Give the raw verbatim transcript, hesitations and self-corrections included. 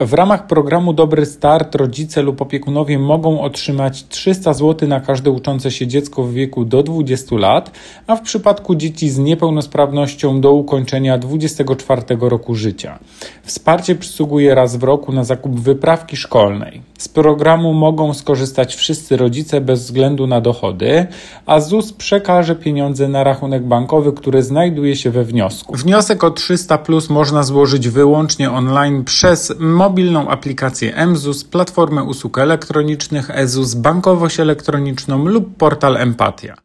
W ramach programu Dobry Start rodzice lub opiekunowie mogą otrzymać trzysta złotych na każde uczące się dziecko w wieku do dwudziestu lat, a w przypadku dzieci z niepełnosprawnością do ukończenia dwudziestego czwartego roku życia. Wsparcie przysługuje raz w roku na zakup wyprawki szkolnej. Z programu mogą skorzystać wszyscy rodzice bez względu na dochody, a ZUS przekaże pieniądze na rachunek bankowy, który znajduje się we wniosku. Wniosek o trzysta plus można złożyć wyłącznie online przez mobilną aplikację mZUS, platformę usług elektronicznych eZUS, bankowość elektroniczną lub portal Empatia.